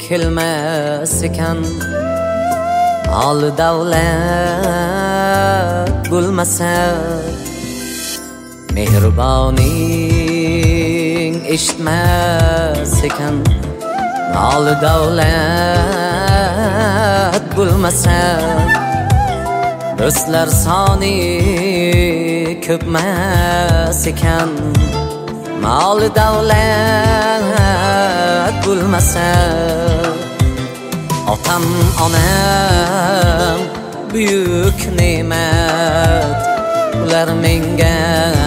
kelmas ekan mol davlat bo'lmasa mehriboning eshitmas ekan mol davlat bo'lmasa do'stlar soni ko'pmas ekan mol davlat bo'lmasa otam onam buyuk ne'mat ular menga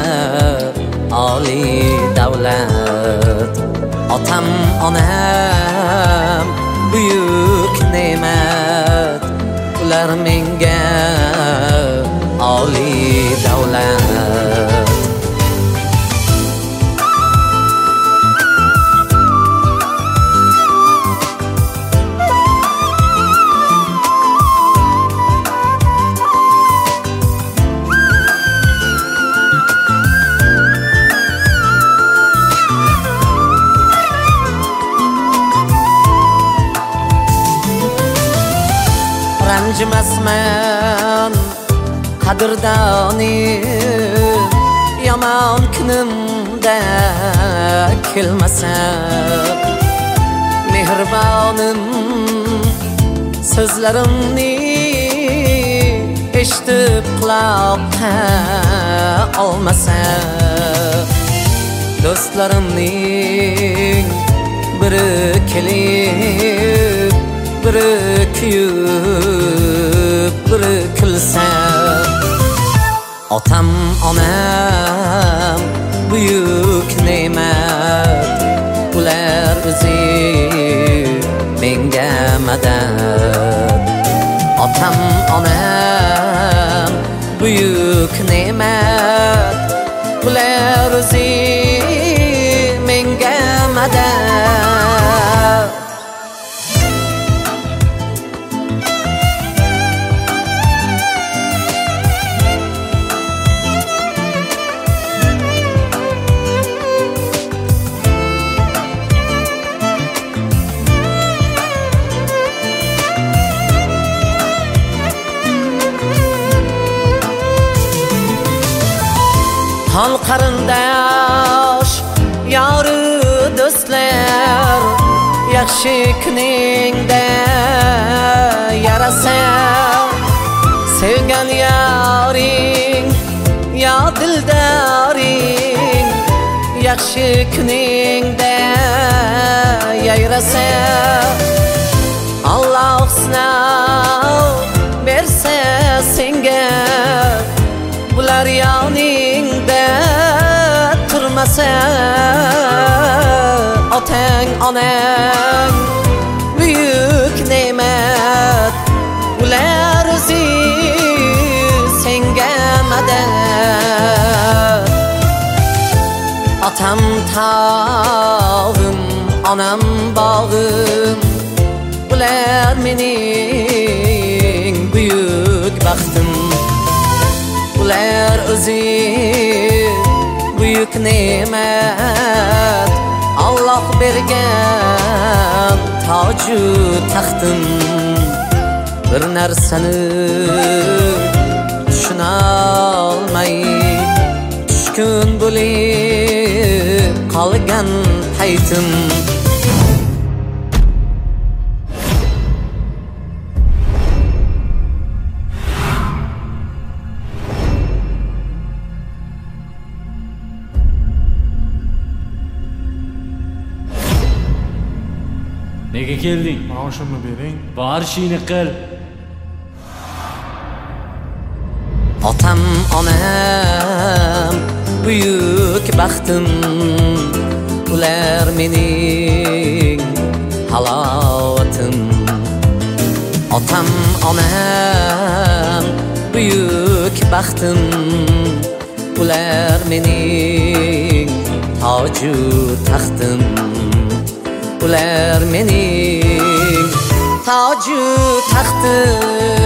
oliy davlat otam onam buyuk ne'mat ular menga oliy davlat ranjimasman qadrdonim yomon kunimda kelmasa mehribonim so'zlarimni eshitib quloqqa olmasa do'stlarimning biri kelib biri kuyib biri kulsa otam onam buyuk ne'mat ular o'zi menga madad otam onam buyuk ne'mat ular o'zi menga madad Hal qarindosh yori do'stlar yaxshi kuningda yarasa sevgan yoring yo dildoring yaxshi kuningda yayrasa Alloh sinov bersa senga bular yoningda turmasa otang onang buyuk ne'mat ular o'zi senga madad otam tog'im onam bog'im ular mening buyuk baxtim ular o'zi buyuk ne'mat Alloh bergan toju taxtim bir narsani tushuna olmay tushkun bo'lib qolgan paytim Nega kelding? Maoshimni bering. Bor ishingni qil. Otam onam buyuk baxtim ular mening halovatim otam onam buyuk baxtim ular mening toju taxtim ular mening toju taxtim